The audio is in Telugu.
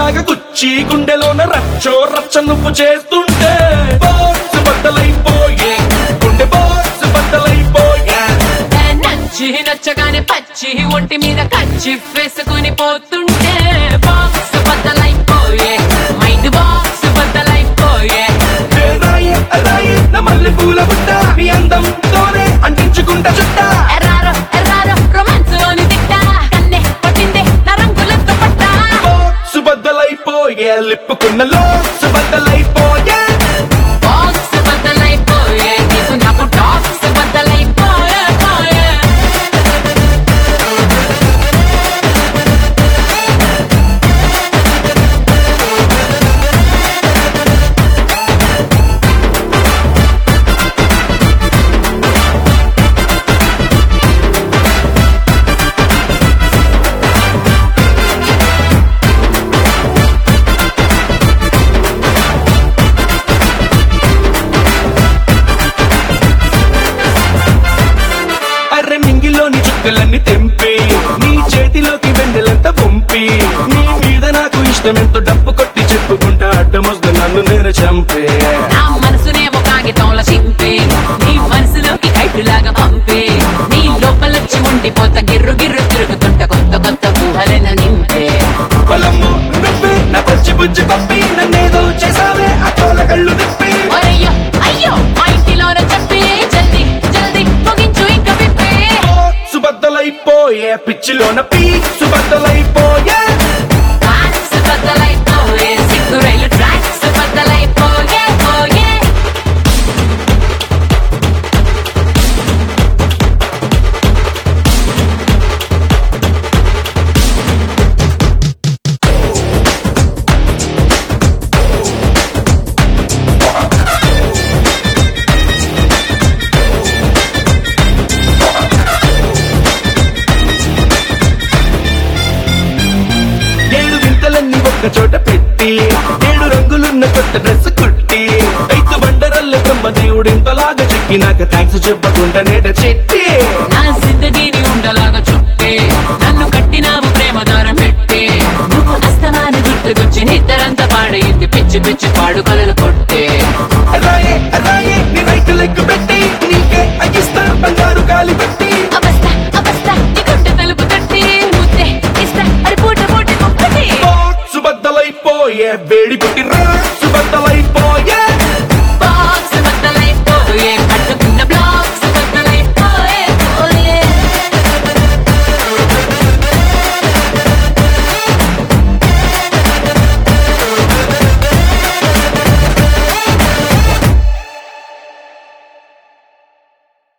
లాగా గుచ్చి గుండెలోన రచ్చో రచ్చ నువ్వు చేస్తుంటే బాక్స్ బద్దలైపోయే గుండె బాక్స్ బద్దలైపోయే నచ్చి నచ్చగానే పచ్చి ఒంటి మీద కచ్చి వేసుకుని పోతుంటే బాక్స్ బద్దలైపోయే మైండ్ బాక్స్ బద్దలైపోయే రాయే రాయే నా మల్లె పూల బుట్ట నీ అందంతోనే అంటించుకుంటా చుట్ట ఎర్రారో ఎర్రారో రొమాన్స్ లోని తిట్ట కన్నే పట్టిందే నా రంగులతో పట్ట బాక్స్ బద్దలైపోయే లిప్పుకున్న లోక్స్ బద్దలైపోయే బాక్స్ బద్దలైపోయే నీకు నాకు టాక్స్ బద్దలైపోయే పోయే అర్రె మింగిలోని చుక్కలన్నీ తెంపి నీ చేతిలోకి వెన్నెలంతా పంపి నీ మీద నాకు ఇష్టమెంతో డప్పు కొట్టి చెప్పుకుంటా అడ్డమొస్తు నన్ను నేను చంపే నా మనసునేమో కాగితంలో చింపే నీ మనసులోకి కైటులాగా పంపే నీ లోపలొచ్చి ఉండిపోత గిర్రు గిర్రు తిరుగుతుంట కొత్త కొత్త ఊహలను నింపే పొలము నువ్వే నా పచ్చి బుజ్జి పప్పి నన్నేదో చేసావే అటోల కళ్ళు తిప్పి అయ్యో అయ్యో మా ఇంటిలోన చెప్పి జల్దీ జల్దీ ముగించు ఇంక విప్పే సుబద్దలైపోయే పిచ్చిలోన పీ సుబద్దలైపోయే ట్రాక్స్ బద్దలైపోయే సిగ్గు రైలు ట్రాక్స్ బద్దలైపోయే పోయే ఏడు వింతలన్నీ ఒక్క చోట పెట్టి ఏడు రంగులున్న కొత్త డ్రెస్ కుట్టి ఐదు బండరల్ల బ్రహ్మ దేవుడు ఇంతలాగా చెక్కినాక థ్యాంక్స్ చెప్పకుండా నేట చెట్టి నా జిందగీని ఉండలాగా చుట్టే నన్ను కట్టినావు ప్రేమ దారం పెట్టే నువ్వు అస్తమాన గుర్తుకొచ్చి నిద్దరంతా పాడయింది పిచ్చి పిచ్చి పాడు కలలు కొట్టే రాయే రాయే నీ రైట్ లెగ్ పెట్టి నీకే అగిస్తా బంగారు గాలి పెట్టి అవస్థ అవస్థ నీ గుండె తలుపు తట్టి ముద్దే ఇస్తా అది పూట పూట కుప్పటి సుబద్దలైపోయే వేడి పుట్టి